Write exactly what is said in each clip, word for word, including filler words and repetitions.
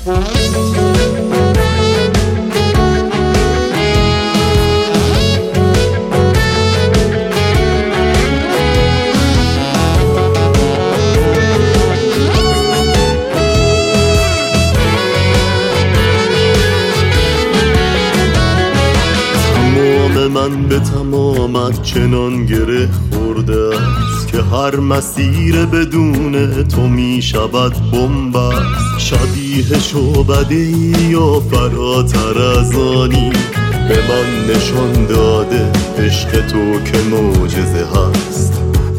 من به تمامت چنان گره خورده است که هر مسیر بدون تو می شود بنبست. شبیه شعبده یا فراتر از آنی به من نشان داده عشق تو که معجزه هست.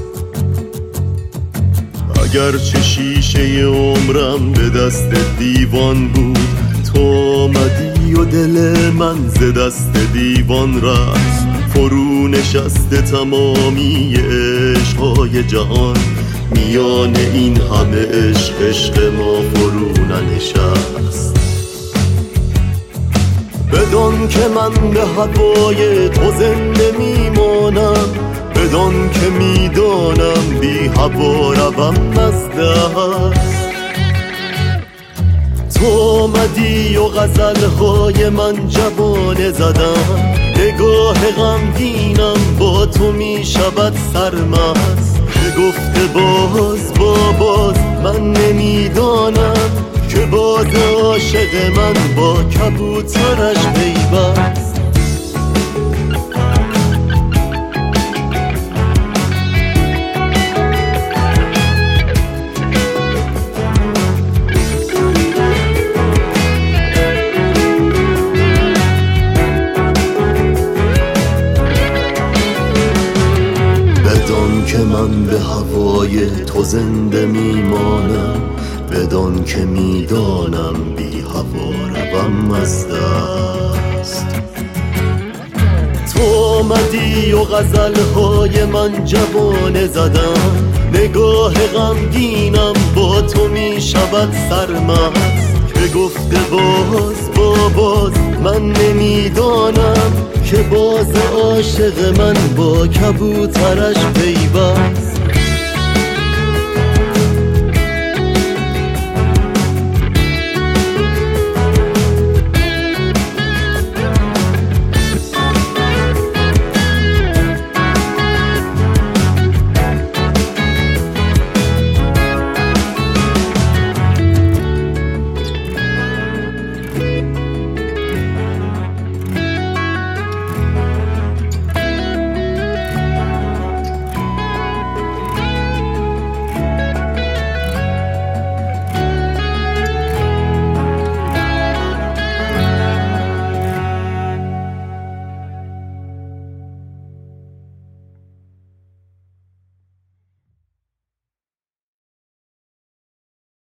اگرچه شیشه عمرم به دست دیوان بود، تو آمدی و دل من ز دست دیوان رفت. فرو نشسته تمامی عشقهای جهان، میان این همه عشق عشق ما فرو ننشست. بدان که من به هوای تو زنده میمانم، بدان که میدانم بی هوا روم از دست. تو آمدی و غزلهای من جوانه زدم، نگاه غمگینم با تو می شود سرمست. که گفته باز با باز من نمیدانم که باز عاشق من با کبوترش پیوست. که من به هوای تو زنده میمانم، بدان که میدانم بی هوا روم از دست. تو آمدی و غزلهای من جوانه زدم، نگاه غمگینم با تو می شود سرمست. که گفته باز با باز من نمیدانم که باز عاشق من با کبوترش پیوست.